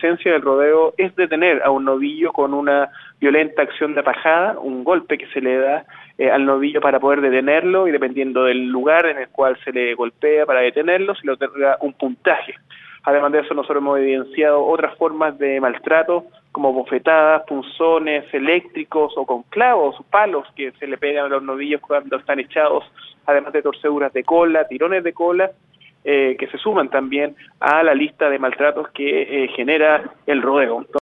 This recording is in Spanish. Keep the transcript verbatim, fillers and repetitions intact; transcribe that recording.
esencia del rodeo es detener a un novillo con una violenta acción de atajada, un golpe que se le da eh, al novillo para poder detenerlo, y dependiendo del lugar en el cual se le golpea para detenerlo, se le otorga un puntaje. Además de eso, nosotros hemos evidenciado otras formas de maltrato, como bofetadas, punzones eléctricos o con clavos, palos que se le pegan a los novillos cuando están echados, además de torceduras de cola, tirones de cola, eh, que se suman también a la lista de maltratos que eh, genera el rodeo.